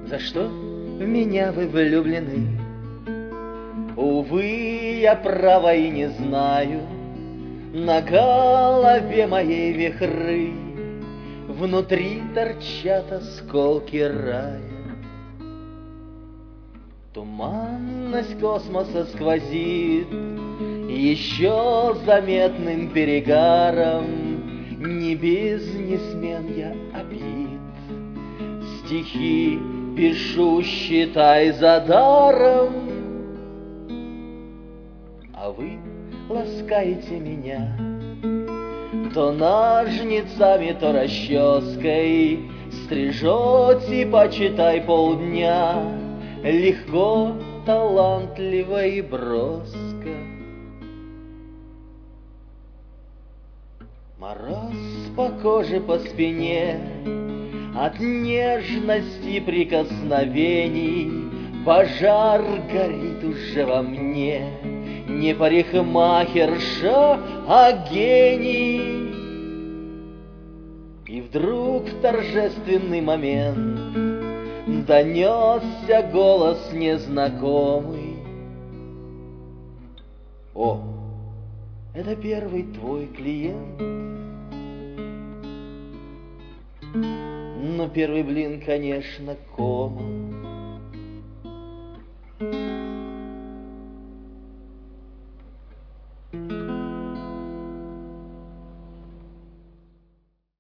За что в меня вы влюблены? Увы, я права и не знаю. На голове моей вихры, внутри торчат осколки рая. Туманность космоса сквозит еще заметным перегаром. Не бизнесмен я обид, стихи пишу, считай, за даром. А вы ласкаете меня то ножницами, то расческой, стрижете, почитай, полдня, легко, талантливо и броско. Мороз по коже, по спине от нежности прикосновений, пожар горит уже во мне, не парикмахерша, а гений. И вдруг в торжественный момент донесся голос незнакомый. О, это первый твой клиент. Но первый блин, конечно, комом.